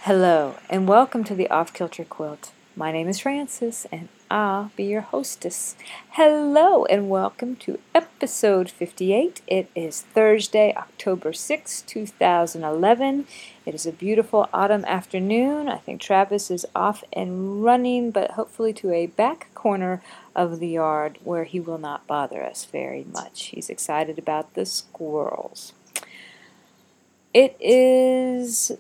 Hello, and welcome to the Off Kilter Quilt. My name is Frances, and I'll be your hostess. Hello, and welcome to episode 58. It is Thursday, October 6, 2011. It is a beautiful autumn afternoon. I think Travis is off and running, but hopefully to a back corner of the yard where he will not bother us very much. He's excited about the squirrels. It is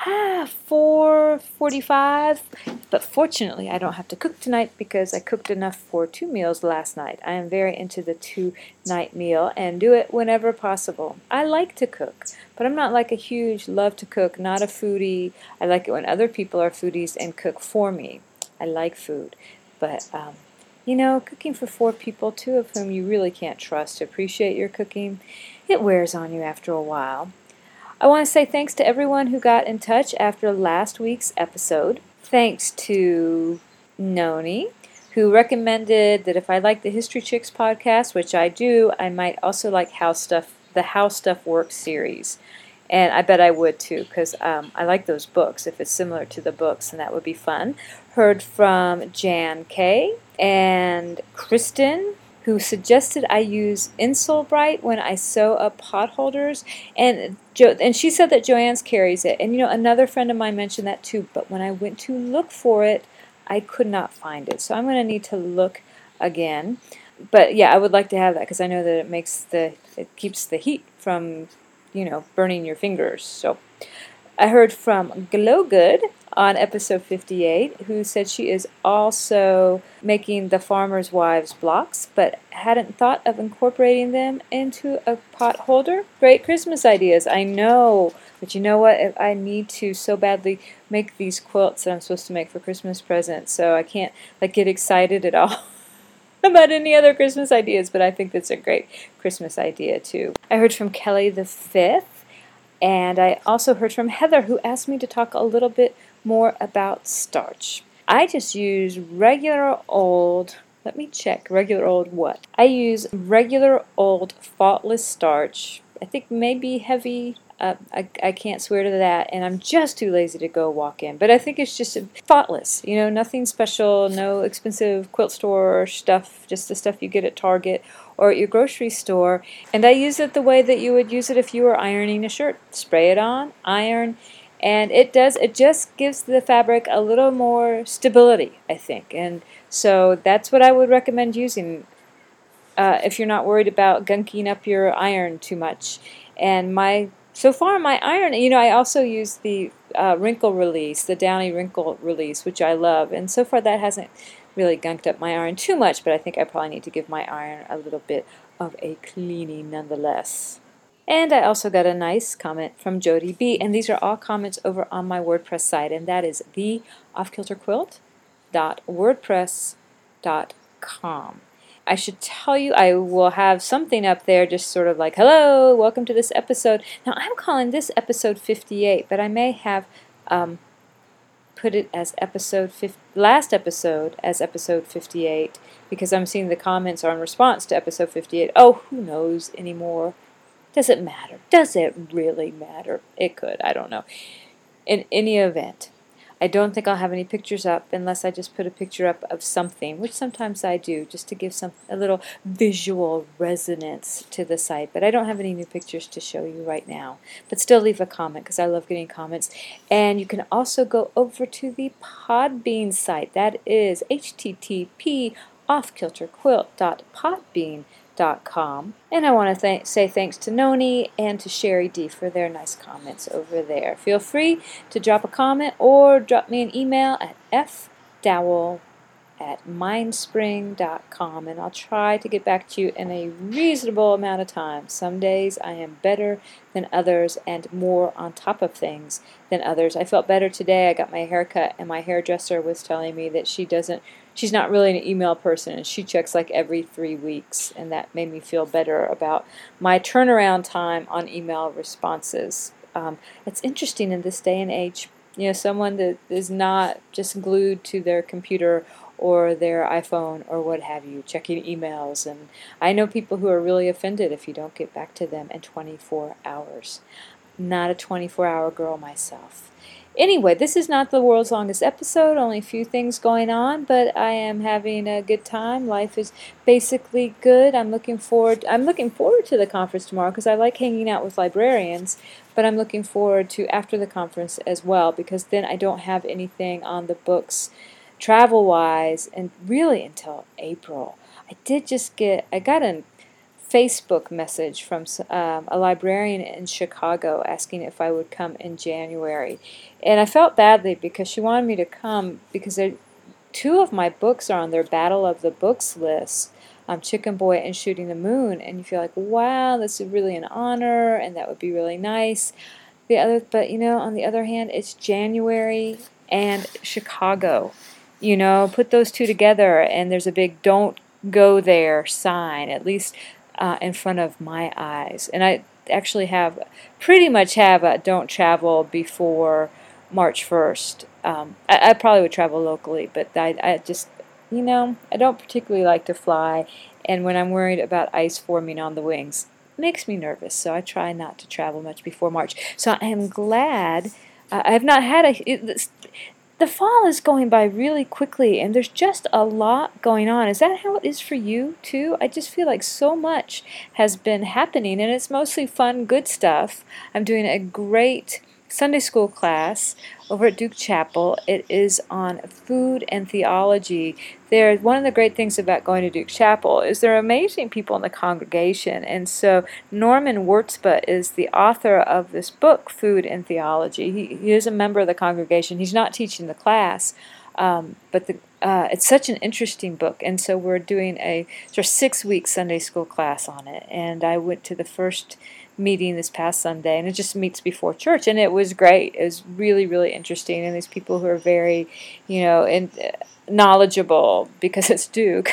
4:45, but fortunately I don't have to cook tonight because I cooked enough for 2 meals last night. I am very into the 2-night meal and do it whenever possible. I like to cook, but I'm not like a huge love to cook, not a foodie. I like it when other people are foodies and cook for me. I like food, but cooking for 4 people, 2 of whom you really can't trust to appreciate your cooking, it wears on you after a while. I want to say thanks to everyone who got in touch after last week's episode. Thanks to Noni, who recommended that if I like the History Chicks podcast, which I do, I might also like the How Stuff Works series. And I bet I would too, because I like those books. If it's similar to the books, then that would be fun. Heard from Jan K. and Kristen, who suggested I use Insulbrite when I sew up pot holders. And she said that Joann's carries it. And another friend of mine mentioned that too. But when I went to look for it, I could not find it. So I'm going to need to look again. But yeah, I would like to have that because I know that it keeps the heat from burning your fingers. So I heard from Glow Good on episode 58, who said she is also making the Farmer's Wives blocks, but hadn't thought of incorporating them into a pot holder. Great Christmas ideas, I know. But you know what? I need to so badly make these quilts that I'm supposed to make for Christmas presents, so I can't get excited at all about any other Christmas ideas, but I think that's a great Christmas idea too. I heard from Kelly the Fifth. And I also heard from Heather, who asked me to talk a little bit more about starch. I just use regular old, let me check, regular old what? I use regular old faultless starch. I think maybe heavy. I can't swear to that, and I'm just too lazy to go walk in. But I think it's just faultless, nothing special, no expensive quilt store stuff, just the stuff you get at Target or at your grocery store. And I use it the way that you would use it if you were ironing a shirt. Spray it on, iron, and it just gives the fabric a little more stability, I think. And so that's what I would recommend using if you're not worried about gunking up your iron too much. And so far my iron, I also use the wrinkle release, the Downy wrinkle release, which I love. And so far that hasn't really gunked up my iron too much, but I think I probably need to give my iron a little bit of a cleaning nonetheless. And I also got a nice comment from Jody B. And these are all comments over on my WordPress site, and that is theoffkilterquilt.wordpress.com. I should tell you, I will have something up there just sort of like, hello, welcome to this episode. Now, I'm calling this episode 58, but I may have put it as last episode as episode 58 because I'm seeing the comments are in response to episode 58. Oh, who knows anymore? Does it matter? Does it really matter? It could. I don't know. In any event, I don't think I'll have any pictures up unless I just put a picture up of something, which sometimes I do, just to give a little visual resonance to the site. But I don't have any new pictures to show you right now. But still leave a comment because I love getting comments. And you can also go over to the Podbean site. That is http://offkilterquilt.podbean.com. And I want to say thanks to Noni and to Sherry D for their nice comments over there. Feel free to drop a comment or drop me an email at fdowell@mindspring.com, and I'll try to get back to you in a reasonable amount of time. Some days I am better than others and more on top of things than others. I felt better today. I got my hair cut, and my hairdresser was telling me that she's not really an email person, and she checks like every 3 weeks, and that made me feel better about my turnaround time on email responses. It's interesting in this day and age, someone that is not just glued to their computer or their iPhone or what have you, checking emails. And I know people who are really offended if you don't get back to them in 24 hours. not a 24-hour girl myself. Anyway, this is not the world's longest episode, only a few things going on, but I am having a good time. Life is basically good. I'm looking forward to the conference tomorrow because I like hanging out with librarians, but I'm looking forward to after the conference as well because then I don't have anything on the books travel-wise and really until April. I got a Facebook message from a librarian in Chicago asking if I would come in January. And I felt badly because she wanted me to come because two of my books are on their Battle of the Books list, Chicken Boy and Shooting the Moon. And you feel like, wow, this is really an honor and that would be really nice. But on the other hand, it's January and Chicago. Put those two together and there's a big don't go there sign, at least in front of my eyes. And I actually pretty much have a don't travel before March 1st. I probably would travel locally, but I just, I don't particularly like to fly. And when I'm worried about ice forming on the wings, it makes me nervous. So I try not to travel much before March. So I am glad I have not had the fall is going by really quickly, and there's just a lot going on. Is that how it is for you, too? I just feel like so much has been happening, and it's mostly fun, good stuff. I'm doing a great Sunday school class over at Duke Chapel. It is on food and theology. One of the great things about going to Duke Chapel is there are amazing people in the congregation, and so Norman Wurzba is the author of this book, Food and Theology. He is a member of the congregation. He's not teaching the class, but it's such an interesting book, and so we're doing a sort of 6-week Sunday school class on it, and I went to the first meeting this past Sunday, and it just meets before church, and it was great. It was really, really interesting, and these people who are very, knowledgeable because it's Duke.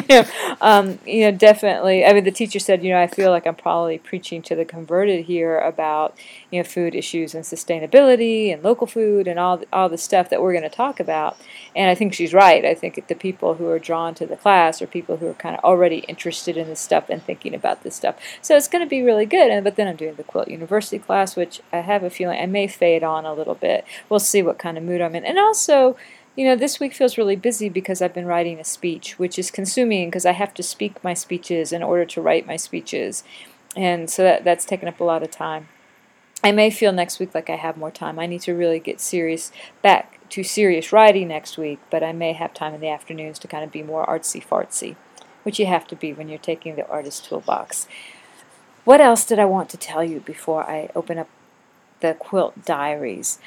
Definitely. I mean, the teacher said, I feel like I'm probably preaching to the converted here about, food issues and sustainability and local food and all the stuff that we're going to talk about. And I think she's right. I think the people who are drawn to the class are people who are kind of already interested in this stuff and thinking about this stuff. So it's going to be really good. But then I'm doing the Quilt University class, which I have a feeling I may fade on a little bit. We'll see what kind of mood I'm in. And also, this week feels really busy because I've been writing a speech, which is consuming because I have to speak my speeches in order to write my speeches. And so that's taken up a lot of time. I may feel next week like I have more time. I need to really get back to serious writing next week, but I may have time in the afternoons to kind of be more artsy-fartsy, which you have to be when you're taking the Artist Toolbox. What else did I want to tell you before I open up the Quilt Diaries?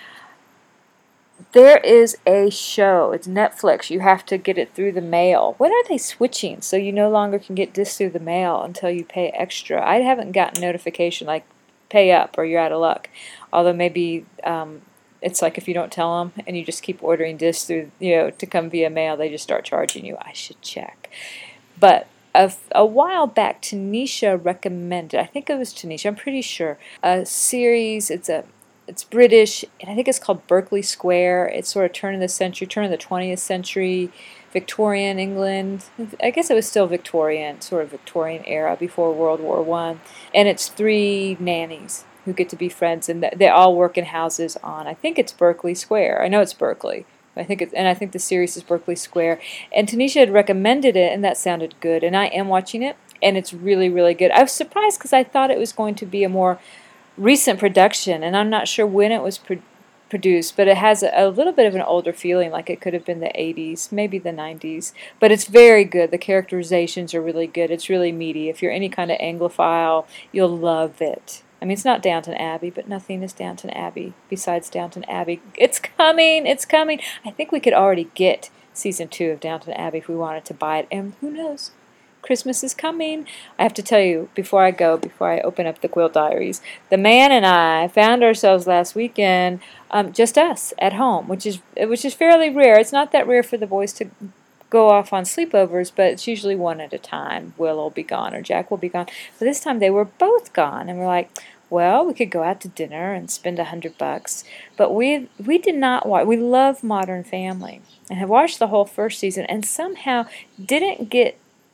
There is a show. It's Netflix. You have to get it through the mail. When are they switching? So you no longer can get this through the mail until you pay extra. I haven't gotten notification like pay up or you're out of luck. Although maybe it's like if you don't tell them and you just keep ordering discs through, to come via mail, they just start charging you. I should check. But a while back, Tanisha recommended, I think it was Tanisha, I'm pretty sure, a series. It's British, and I think it's called Berkeley Square. It's sort of turn of the 20th century, Victorian England. I guess it was still Victorian, sort of Victorian era before World War I. And it's 3 nannies who get to be friends, and they all work in houses on, I think it's Berkeley Square. I know it's Berkeley. I think the series is Berkeley Square. And Tanisha had recommended it, and that sounded good. And I am watching it, and it's really, really good. I was surprised because I thought it was going to be a more recent production, and I'm not sure when it was produced, but it has a little bit of an older feeling, like it could have been the 80s, maybe the 90s. But it's very good. The characterizations are really good. It's really meaty. If you're any kind of Anglophile, you'll love it. I mean, it's not Downton Abbey, but nothing is Downton Abbey besides Downton Abbey. It's coming. It's coming. I think we could already get season 2 of Downton Abbey if we wanted to buy it, and who knows? Christmas is coming. I have to tell you, before I open up the Quilt Diaries, the man and I found ourselves last weekend, just us at home, which is fairly rare. It's not that rare for the boys to go off on sleepovers, but it's usually one at a time. Will will be gone or Jack will be gone. But this time they were both gone, and we're like, well, we could go out to dinner and spend $100. But we did not watch. We love Modern Family and have watched the whole first season, and somehow didn't get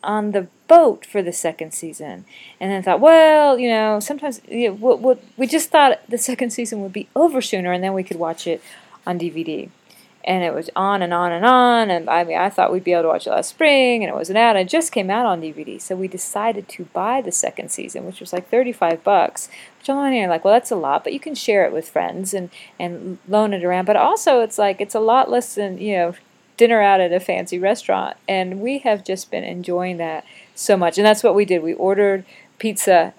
on the boat for the second season. And then thought, well, sometimes we just thought the second season would be over sooner, and then we could watch it on DVD. And it was on and on and on, and I thought we'd be able to watch it last spring, and it wasn't out. It just came out on DVD, so we decided to buy the second season, which was like $35. Which I'm on here like, well, that's a lot, but you can share it with friends and loan it around. But also, it's a lot less than dinner out at a fancy restaurant, and we have just been enjoying that so much. And that's what we did. We ordered pizza.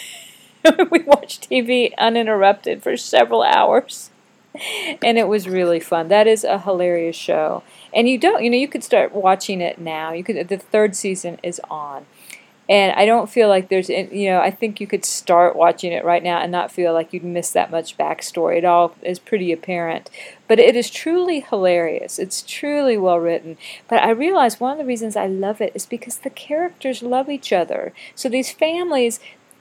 We watched TV uninterrupted for several hours. And it was really fun. That is a hilarious show. And you could start watching it now. The third season is on. And I don't feel like I think you could start watching it right now and not feel like you'd miss that much backstory. It all is pretty apparent. But it is truly hilarious. It's truly well written. But I realize one of the reasons I love it is because the characters love each other. So these families,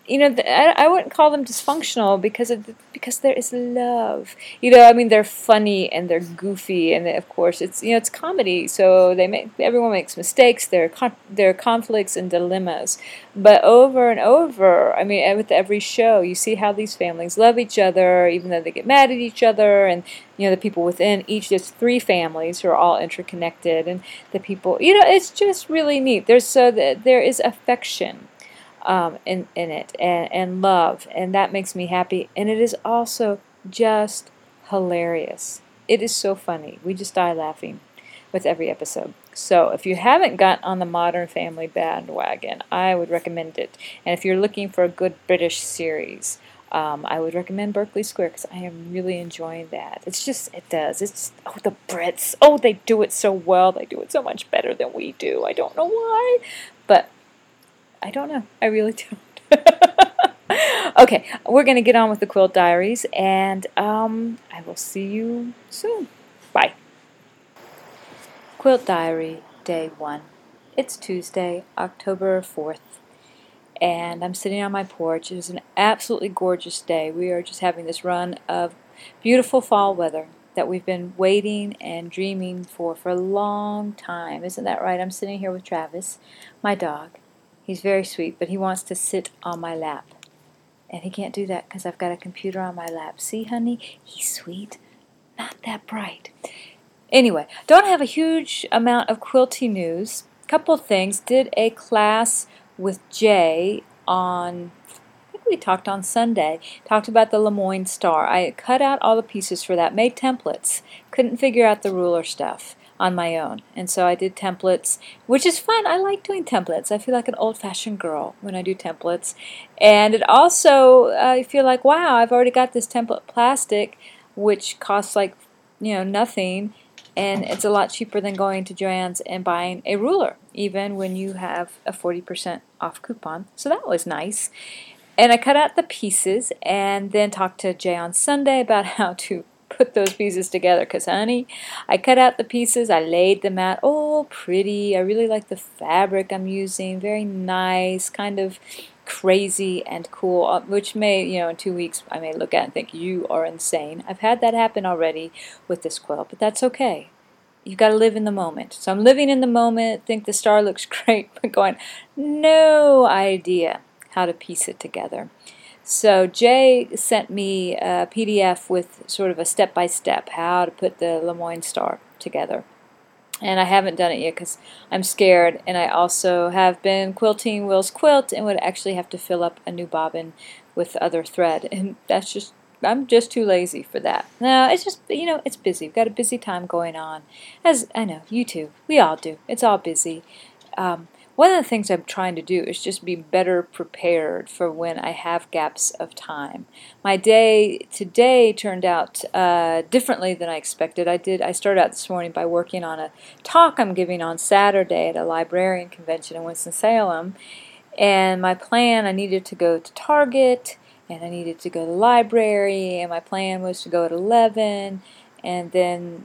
I wouldn't call them dysfunctional because there is love. They're funny and they're goofy, and of course it's comedy, so everyone makes mistakes. There are conflicts and dilemmas, but over and over, with every show, you see how these families love each other, even though they get mad at each other, and the people within each. There's 3 families who are all interconnected, and the people. It's just really neat. There is affection. In it and love, and that makes me happy, and it is also just hilarious. It is so funny. We just die laughing with every episode. So if you haven't got on the Modern Family bandwagon, I would recommend it. And if you're looking for a good British series, I would recommend Berkeley Square, because I am really enjoying that. It's the Brits, they do it so well. They do it so much better than we do. I don't know why, but I don't know. I really don't. Okay, we're going to get on with the Quilt Diaries, and I will see you soon. Bye. Quilt Diary, Day 1. It's Tuesday, October 4th, and I'm sitting on my porch. It is an absolutely gorgeous day. We are just having this run of beautiful fall weather that we've been waiting and dreaming for a long time. Isn't that right? I'm sitting here with Travis, my dog. He's very sweet, but he wants to sit on my lap. And he can't do that because I've got a computer on my lap. See, honey? He's sweet. Not that bright. Anyway, don't have a huge amount of quilting news. Couple things. Did a class with Jay on, I think we talked on Sunday. Talked about the Lemoyne Star. I cut out all the pieces for that. Made templates. Couldn't figure out the ruler stuff on my own, and so I did templates, which is fun. I like doing templates. I feel like an old-fashioned girl when I do templates, and it also I feel like, wow, I've already got this template plastic, which costs like nothing, and it's a lot cheaper than going to Joann's and buying a ruler, even when you have a 40% off coupon. So that was nice. And I cut out the pieces and then talked to Jay on Sunday about how to put those pieces together, because honey, I cut out the pieces, I laid them out, pretty. I really like the fabric I'm using, very nice, kind of crazy and cool, which may, in 2 weeks I may look at and think you are insane. I've had that happen already with this quilt, but that's okay. You've got to live in the moment. So I'm living in the moment, think the star looks great, but going, no idea how to piece it together. So Jay sent me a PDF with sort of a step-by-step how to put the Lemoyne Star together. And I haven't done it yet because I'm scared, and I also have been quilting Will's quilt and would actually have to fill up a new bobbin with other thread, and I'm just too lazy for that. No, it's just, it's busy. We've got a busy time going on. As I know, you too. We all do. It's all busy. One of the things I'm trying to do is just be better prepared for when I have gaps of time. My day today turned out differently than I expected. I started out this morning by working on a talk I'm giving on Saturday at a librarian convention in Winston-Salem. And my plan, I needed to go to Target, and I needed to go to the library, and my plan was to go at 11, and then,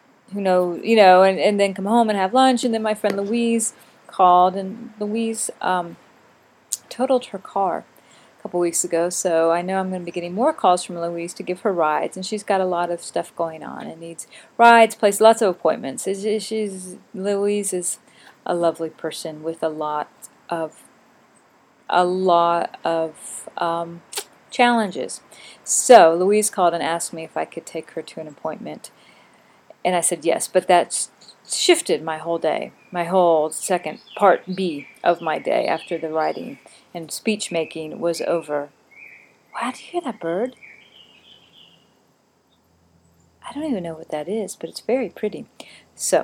and then come home and have lunch, and then my friend Louise called, and Louise totaled her car a couple weeks ago, so I know I'm going to be getting more calls from Louise to give her rides, and she's got a lot of stuff going on and needs rides, lots of appointments. Louise is a lovely person with of a lot of challenges. So Louise called and asked me if I could take her to an appointment, and I said yes, but that's shifted my whole day, my whole second part B of my day after the writing and speech making was over. Wow, do you hear that bird? I don't even know what that is, but it's very pretty. So,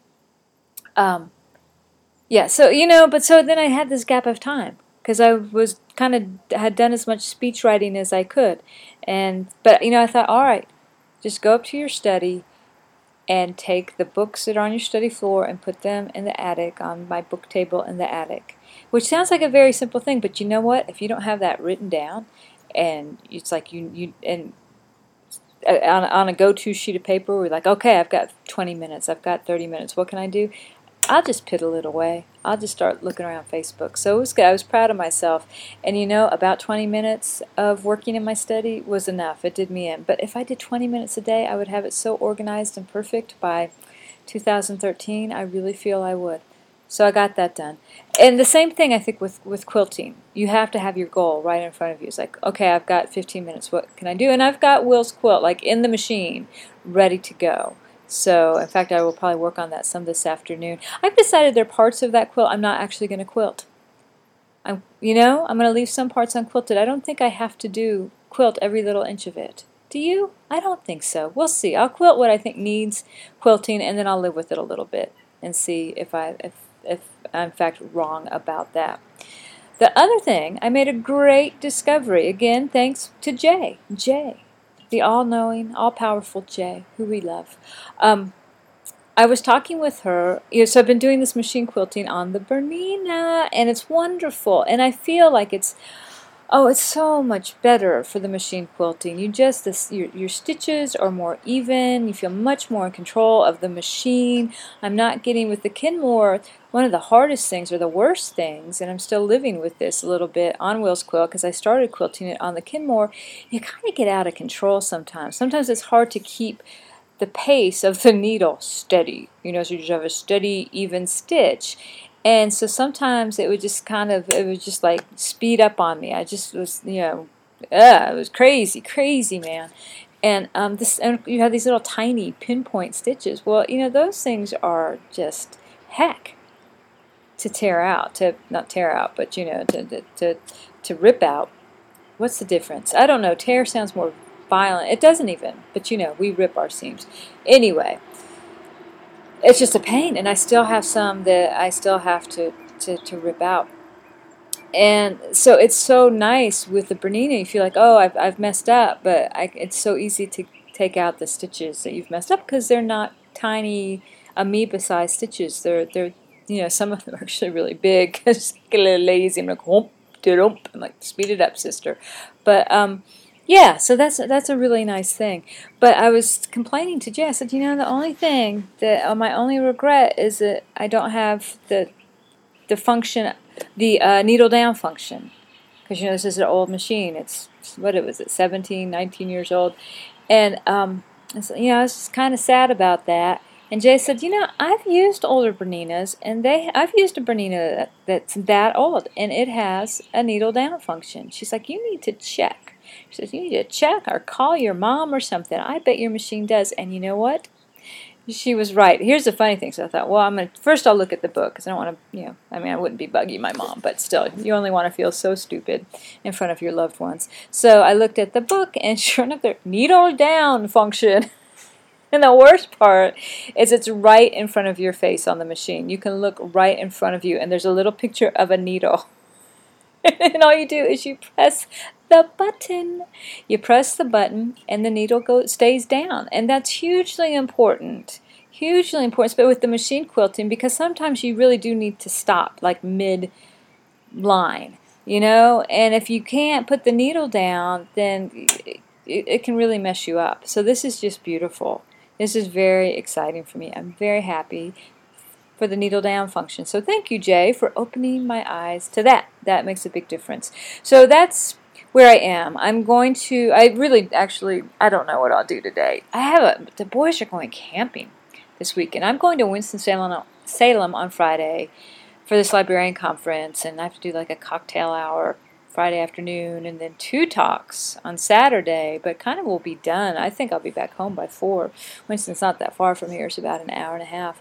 yeah, so, but so then I had this gap of time because I was had done as much speech writing as I could. But, I thought, all right, just go up to your study and take the books that are on your study floor and put them in the attic, on my book table in the attic. Which sounds like a very simple thing, but you know what? If you don't have that written down, and it's like on a go-to sheet of paper, we're like, okay, I've got 20 minutes, I've got 30 minutes, what can I do? I'll just piddle it away. I'll just start looking around Facebook. So it was good. I was proud of myself. And about 20 minutes of working in my study was enough. It did me in. But if I did 20 minutes a day, I would have it so organized and perfect by 2013. I really feel I would. So I got that done. And the same thing, I think, with quilting. You have to have your goal right in front of you. It's like, okay, I've got 15 minutes. What can I do? And I've got Will's quilt, like in the machine, ready to go. So, in fact, I will probably work on that some this afternoon. I've decided there are parts of that quilt I'm not actually going to quilt. I'm going to leave some parts unquilted. I don't think I have to quilt every little inch of it. Do you? I don't think so. We'll see. I'll quilt what I think needs quilting, and then I'll live with it a little bit and see if I'm in fact wrong about that. The other thing, I made a great discovery. Again, thanks to Jay. The all-knowing, all-powerful Jay, who we love. I was talking with her, so I've been doing this machine quilting on the Bernina, and it's wonderful, and I feel like it's so much better for the machine quilting. Your stitches are more even, you feel much more in control of the machine. I'm not getting with the Kenmore, one of the hardest things or the worst things, and I'm still living with this a little bit on Will's quilt because I started quilting it on the Kenmore. You kind of get out of control sometimes. Sometimes it's hard to keep the pace of the needle steady, so you just have a steady, even stitch. And so sometimes it would just like speed up on me. I just was, it was crazy, man. And and you have these little tiny pinpoint stitches. Well, those things are just heck to tear out, not tear out, but to rip out. What's the difference? I don't know. Tear sounds more violent. It doesn't even, but we rip our seams. Anyway, it's just a pain, and I still have some that I still have to rip out. And so it's so nice with the Bernina. You feel like, oh, I've messed up, but it's so easy to take out the stitches that you've messed up because they're not tiny amoeba-sized stitches. They're some of them are actually really big. Just get a little lazy. I'm like, I'm like, speed it up, sister. But yeah, so that's a really nice thing. But I was complaining to Jay. I said, the only thing my only regret is that I don't have the function, the needle down function, because this is an old machine. It's 17, 19 years old, and so, I was just kind of sad about that. And Jay said, I've used older Berninas, and I've used a Bernina that's that old, and it has a needle down function. She's like, you need to check. She says, you need to check or call your mom or something. I bet your machine does. And you know what? She was right. Here's the funny thing. So I thought, well, first I'll look at the book because I don't want to, I wouldn't be buggy my mom, but still, you only want to feel so stupid in front of your loved ones. So I looked at the book, and sure enough, there's needle down function. And the worst part is it's right in front of your face on the machine. You can look right in front of you, and there's a little picture of a needle. And all you do is you press the button. You press the button, and the needle stays down. And that's hugely important. Hugely important, but with the machine quilting, because sometimes you really do need to stop, like mid-line, And if you can't put the needle down, then it can really mess you up. So this is just beautiful. This is very exciting for me. I'm very happy for the needle down function. So thank you, Jay, for opening my eyes to that. That makes a big difference. So that's where I am. I don't know what I'll do today. The boys are going camping. this weekend. I'm going to Winston-Salem on Friday for this librarian conference, and I have to do like a cocktail hour Friday afternoon and then 2 talks on Saturday, but kind of will be done. I think I'll be back home by 4. Winston's not that far from here. It's about an hour and a half.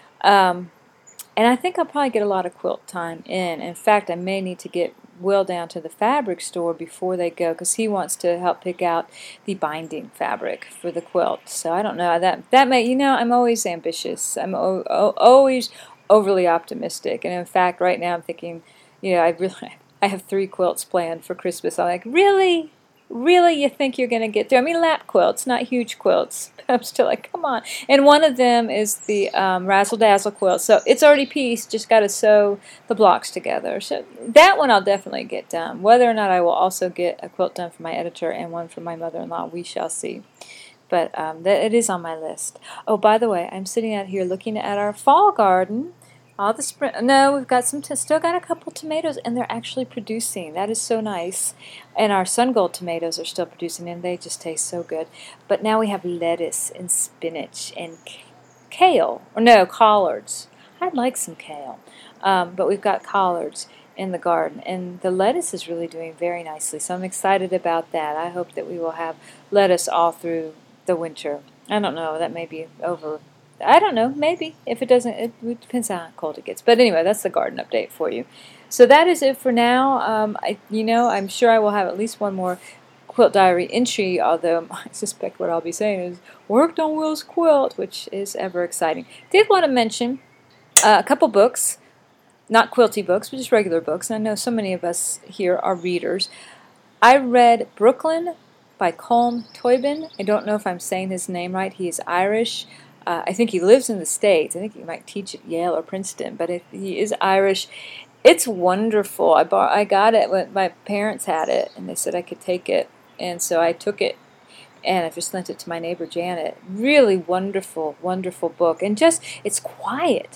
And I think I'll probably get a lot of quilt time in. In fact, I may need to get Will down to the fabric store before they go because he wants to help pick out the binding fabric for the quilt. So I don't know. That may, I'm always ambitious. I'm always overly optimistic. And in fact, right now I'm thinking, I have 3 quilts planned for Christmas. I'm like, really? Really, you think you're going to get through? I mean, lap quilts, not huge quilts. I'm still like, come on. And one of them is the Razzle Dazzle quilt. So it's already pieced, just got to sew the blocks together. So that one I'll definitely get done. Whether or not I will also get a quilt done for my editor and one for my mother-in-law, we shall see. But it is on my list. Oh, by the way, I'm sitting out here looking at our fall garden. All the spring. No, we've got still got a couple tomatoes, and they're actually producing. That is so nice. And our Sun Gold tomatoes are still producing, and they just taste so good. But now we have lettuce and spinach and kale. Or no, collards. I'd like some kale. But we've got collards in the garden, and the lettuce is really doing very nicely. So I'm excited about that. I hope that we will have lettuce all through the winter. I don't know. That may be over. I don't know, maybe. If it doesn't, it depends on how cold it gets. But anyway, that's the garden update for you. So that is it for now. I'm sure I will have at least one more quilt diary entry, although I suspect what I'll be saying is worked on Will's quilt, which is ever exciting. Did want to mention a couple books, not quilty books, but just regular books. And I know so many of us here are readers. I read Brooklyn by Colm Tóibín. I don't know if I'm saying his name right. He is Irish. I think he lives in the States. I think he might teach at Yale or Princeton, but he is Irish. It's wonderful. I got it when my parents had it, and they said I could take it, and so I took it, and I just lent it to my neighbor Janet. Really wonderful, wonderful book, and just it's quiet,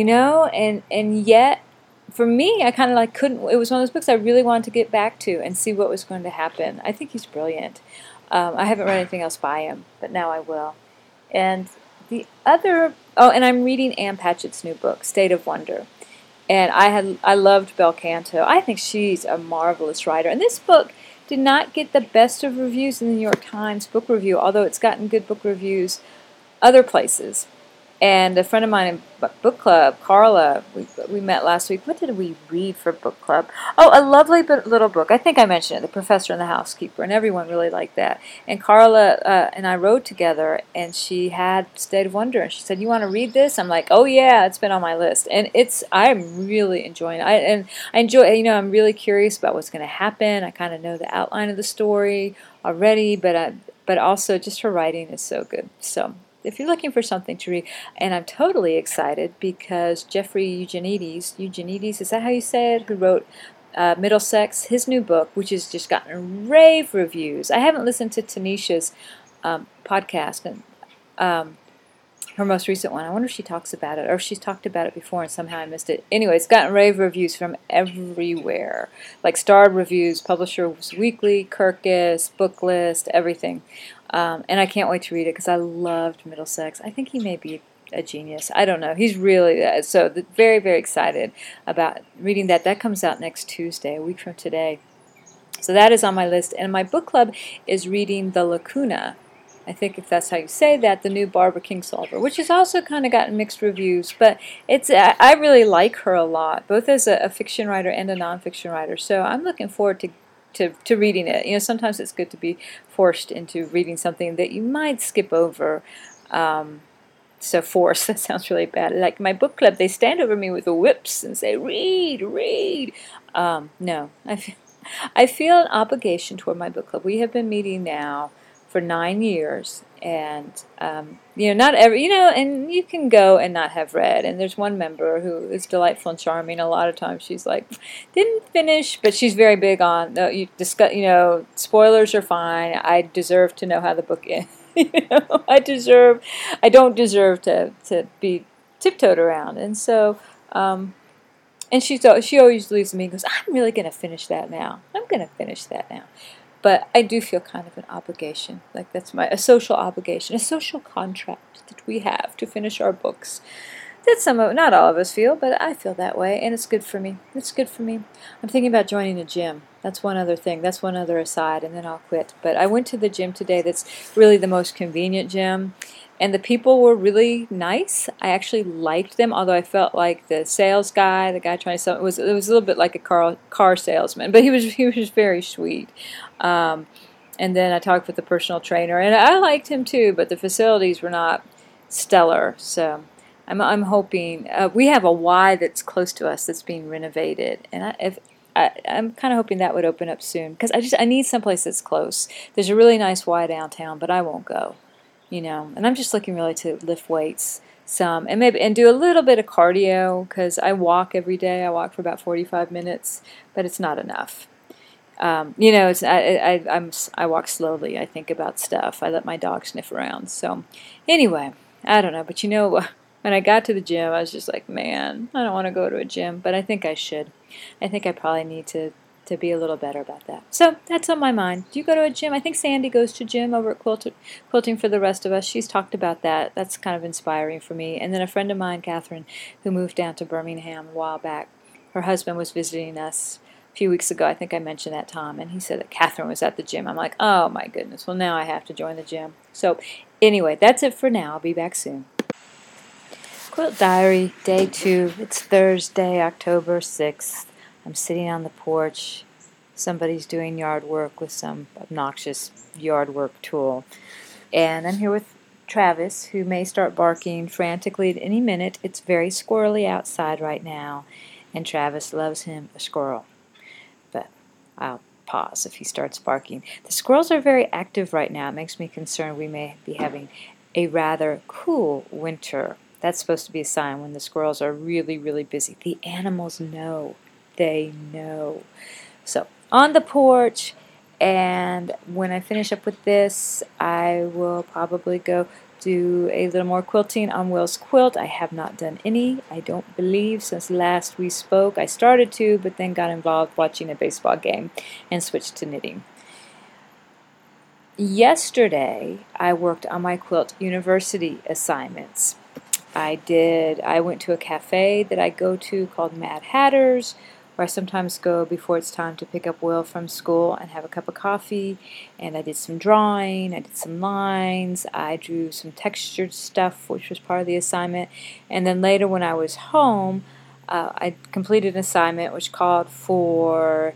and yet for me, I kind of couldn't. It was one of those books I really wanted to get back to and see what was going to happen. I think he's brilliant. I haven't read anything else by him, but now I will, and. And I'm reading Ann Patchett's new book, State of Wonder. And I loved Bel Canto. I think she's a marvelous writer. And this book did not get the best of reviews in the New York Times book review, although it's gotten good book reviews other places. And a friend of mine in book club, Carla, we met last week. What did we read for book club? Oh, a lovely little book. I think I mentioned it, The Professor and the Housekeeper, and everyone really liked that. And Carla and I rode together, and she had State of Wonder, and she said, "You want to read this?" I'm like, "Oh yeah, it's been on my list." And I'm really enjoying it. I enjoy, I'm really curious about what's going to happen. I kind of know the outline of the story already, but also just her writing is so good. So. If you're looking for something to read, and I'm totally excited because Jeffrey Eugenides, is that how you say it, who wrote Middlesex, his new book, which has just gotten rave reviews. I haven't listened to Tanisha's podcast, and her most recent one. I wonder if she talks about it, or if she's talked about it before and somehow I missed it. Anyway, it's gotten rave reviews from everywhere, like starred reviews, Publishers Weekly, Kirkus, Booklist, everything. And I can't wait to read it because I loved Middlesex. I think he may be a genius. I don't know. He's really very, very excited about reading that. That comes out next Tuesday, a week from today. So that is on my list. And my book club is reading The Lacuna. I think if that's how you say that, the new Barbara Kingsolver, which has also kind of gotten mixed reviews, but I really like her a lot, both as a fiction writer and a nonfiction writer. So I'm looking forward to reading it. Sometimes it's good to be forced into reading something that you might skip over. So forced, that sounds really bad. Like my book club, they stand over me with the whips and say, read, read. No, I feel an obligation toward my book club. We have been meeting now for 9 years, and not every, and you can go and not have read. And there's one member who is delightful and charming. A lot of times she's like, didn't finish, but she's very big on spoilers are fine. I deserve to know how the book ends. I don't deserve to be tiptoed around. And so, and she always leaves me and goes, I'm really going to finish that now. I'm going to finish that now. But I do feel kind of an obligation, like that's a social obligation, a social contract that we have to finish our books. That not all of us feel, but I feel that way, and it's good for me. It's good for me. I'm thinking about joining a gym. That's one other thing. That's one other aside, and then I'll quit. But I went to the gym today that's really the most convenient gym, and the people were really nice. I actually liked them, although I felt like the sales guy, the guy trying to sell, it was a little bit like a car salesman, but he was very sweet. Um, and then I talked with the personal trainer, and I liked him too, but the facilities were not stellar. So I'm hoping we have a Y that's close to us that's being renovated, and I'm kind of hoping that would open up soon because I need someplace that's close. There's a really nice Y downtown, but I won't go, and I'm just looking really to lift weights some and do a little bit of cardio because I walk every day. I walk for about 45 minutes, but it's not enough. It's I walk slowly. I think about stuff. I let my dog sniff around. So anyway, I don't know, but when I got to the gym, I was just like, man, I don't want to go to a gym, but I think I should. I think I probably need to be a little better about that. So that's on my mind. Do you go to a gym? I think Sandy goes to gym over at Quilting for the Rest of Us. She's talked about that. That's kind of inspiring for me. And then a friend of mine, Catherine, who moved down to Birmingham a while back, her husband was visiting us a few weeks ago. I think I mentioned that, Tom, and he said that Catherine was at the gym. I'm like, oh my goodness. Well, now I have to join the gym. So anyway, that's it for now. I'll be back soon. Quilt Diary, Day 2. It's Thursday, October 6th. I'm sitting on the porch. Somebody's doing yard work with some obnoxious yard work tool. And I'm here with Travis, who may start barking frantically at any minute. It's very squirrely outside right now, and Travis loves him a squirrel. But I'll pause if he starts barking. The squirrels are very active right now. It makes me concerned we may be having a rather cool winter. That's supposed to be a sign when the squirrels are really, really busy. The animals know. They know. So, on the porch, and when I finish up with this, I will probably go do a little more quilting on Will's quilt. I have not done any, I don't believe, since last we spoke. I started to, but then got involved watching a baseball game and switched to knitting. Yesterday, I worked on my quilt university assignments. I went to a cafe that I go to called Mad Hatters, where I sometimes go before it's time to pick up Will from school and have a cup of coffee. And I did some drawing, I did some lines, I drew some textured stuff, which was part of the assignment. And then later when I was home, I completed an assignment which called for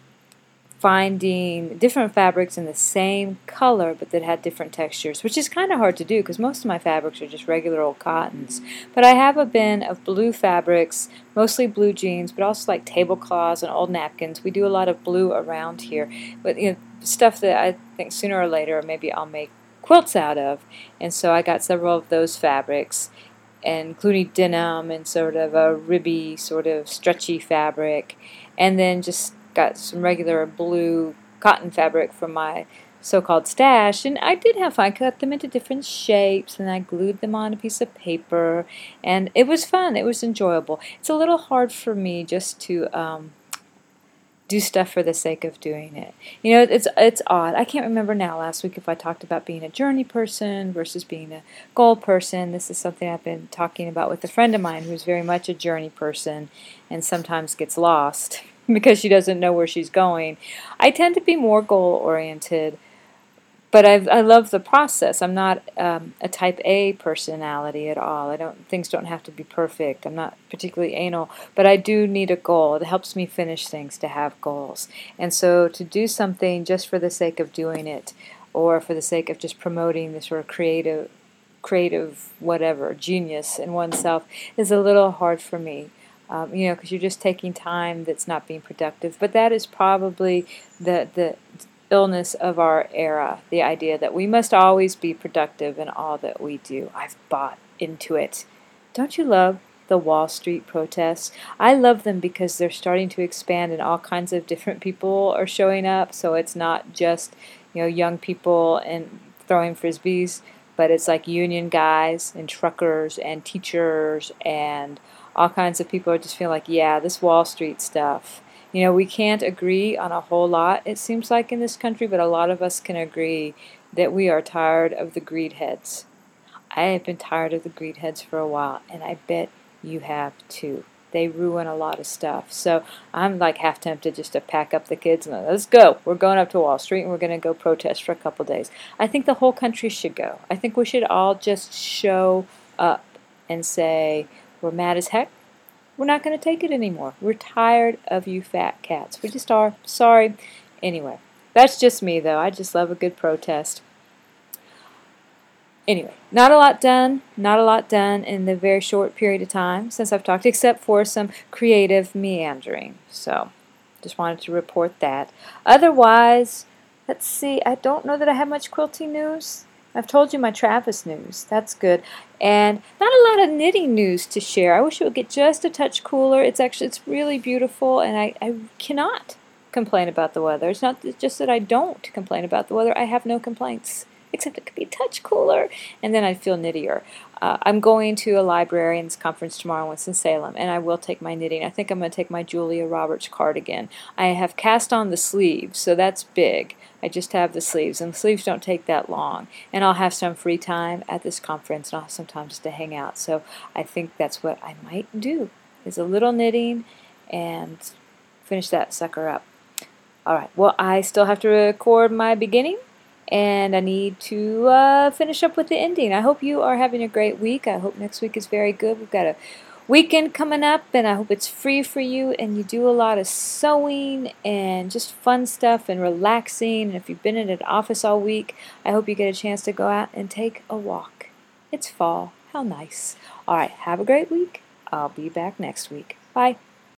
finding different fabrics in the same color but that had different textures, which is kind of hard to do because most of my fabrics are just regular old cottons. But I have a bin of blue fabrics, mostly blue jeans, but also like tablecloths and old napkins. We do a lot of blue around here, but stuff that I think sooner or later maybe I'll make quilts out of. And so I got several of those fabrics, including denim and sort of a ribby, sort of stretchy fabric, and then just got some regular blue cotton fabric from my so-called stash, and I did have fun. I cut them into different shapes, and I glued them on a piece of paper, and it was fun. It was enjoyable. It's a little hard for me just to do stuff for the sake of doing it. It's odd. I can't remember now last week if I talked about being a journey person versus being a goal person. This is something I've been talking about with a friend of mine who's very much a journey person and sometimes gets lost because she doesn't know where she's going. I tend to be more goal-oriented, but I love the process. I'm not a type A personality at all. Things don't have to be perfect. I'm not particularly anal, but I do need a goal. It helps me finish things to have goals. And so to do something just for the sake of doing it, or for the sake of just promoting the sort of creative whatever, genius in oneself, is a little hard for me. Because you're just taking time that's not being productive. But that is probably the illness of our era, the idea that we must always be productive in all that we do. I've bought into it. Don't you love the Wall Street protests? I love them because they're starting to expand and all kinds of different people are showing up. So it's not just young people and throwing frisbees, but it's like union guys and truckers and teachers and all kinds of people are just feeling like, yeah, this Wall Street stuff You know, we can't agree on a whole lot, it seems like, in this country, but a lot of us can agree that we are tired of the greed heads. I have been tired of the greed heads for a while, and I bet you have too. They ruin a lot of stuff. So I'm like half tempted just to pack up the kids and let's go. We're going up to Wall Street and we're going to go protest for a couple days. I think the whole country should go. I think we should all just show up and say, we're mad as heck. We're not going to take it anymore. We're tired of you fat cats. We just are. Sorry. Anyway, that's just me, though. I just love a good protest. Anyway, not a lot done in the very short period of time since I've talked, except for some creative meandering. So, just wanted to report that. Otherwise, let's see, I don't know that I have much quilting news. I've told you my Travis news. That's good. And not a lot of knitting news to share. I wish it would get just a touch cooler. It's really beautiful, and I cannot complain about the weather. It's not just that I don't complain about the weather. I have no complaints, except it could be a touch cooler, and then I'd feel knittier. I'm going to a librarian's conference tomorrow in Winston-Salem, and I will take my knitting. I think I'm going to take my Julia Roberts cardigan. I have cast on the sleeves, so that's big. I just have the sleeves, and the sleeves don't take that long. And I'll have some free time at this conference, and I'll have some time just to hang out. So I think that's what I might do, is a little knitting and finish that sucker up. All right, well, I still have to record my beginning, and I need to finish up with the ending. I hope you are having a great week. I hope next week is very good. We've got a weekend coming up, and I hope it's free for you, and you do a lot of sewing and just fun stuff and relaxing. And if you've been in an office all week, I hope you get a chance to go out and take a walk. It's fall. How nice. All right, have a great week. I'll be back next week. Bye.